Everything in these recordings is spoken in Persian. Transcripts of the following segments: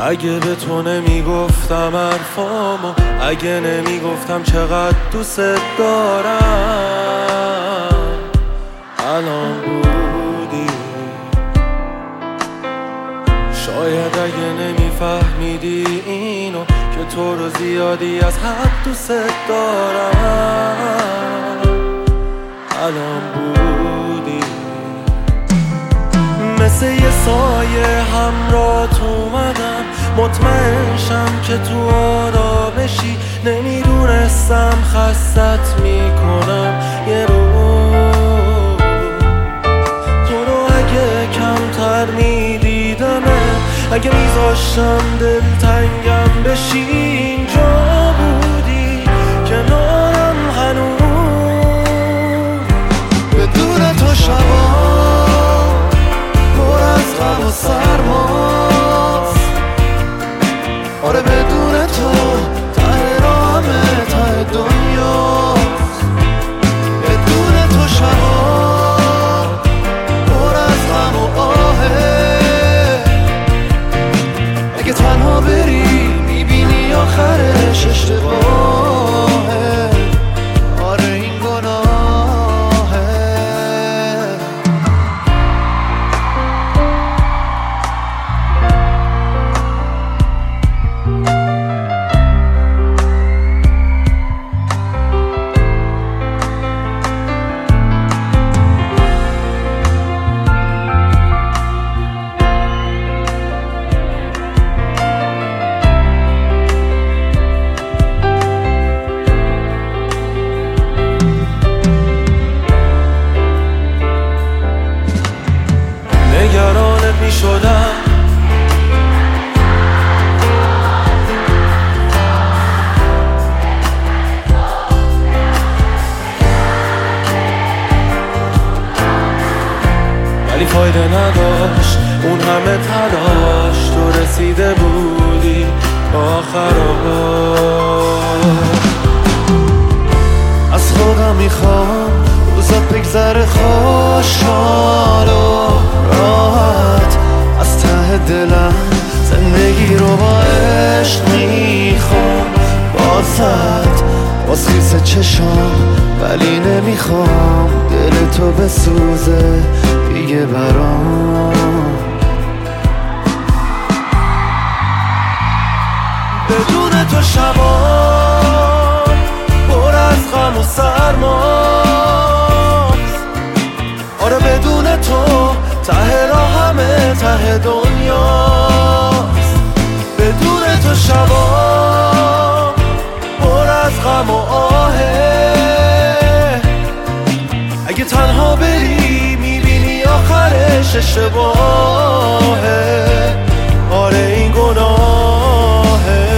اگه به تو نمیگفتم حرفامو، اگه نمیگفتم چقدر دوست دارم، الان بودی. شاید اگه نمیفهمیدی اینو، که تو رو زیادی از حد دوست دارم، الان بودی. مثل یه سایه همراهت اومدم، مطمئن شم که تو آرامشی. نمیدونستم خستت میکنم یه روز. تو رو اگه کمتر میدیدمه، اگه میذاشتم دلتنگم بشی، اینجا بودی کنارم هنوز. بدون تو شبا پر از غم و سرماست. آره بدون تو ته راهمه، ته دنیاست. بدون تو شبا پر از غم و آهه. اگه تنها بری میبینی آخرش اشتباهه. آره این گناهه. نگرانت می شدم، ولی فایده نداشت اون همه تلاش. تو رسیده بودی آخرش. از خودم میخوام روزات بگذره خوشحال و راحت. از ته دلم زندگی رو با عشق میخوام. باز خیس چشام ولی نمیخوام دل تو بسوزه دیگه برام. بدون تو شبا پر از غم و سرماست. آره بدون تو ته راهمه، ته دنیاست. بدون تو شبا پر از غم و آهه. اگه تنها بری میبینی آخرش اشتباهه. آره این گناهه.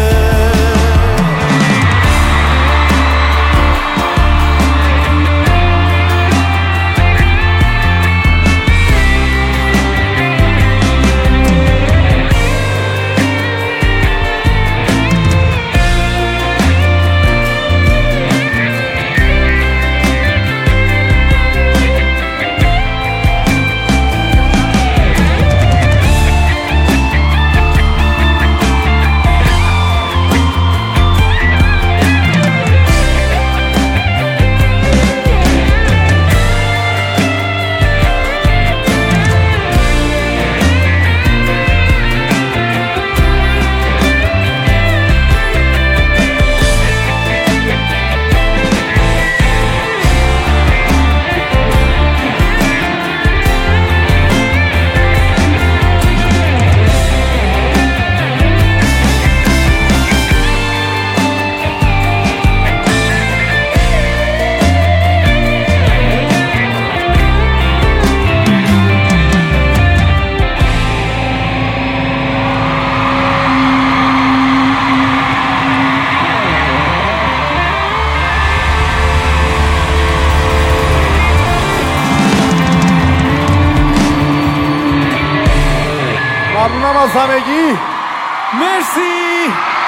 ممنونم از همگی. مرسی.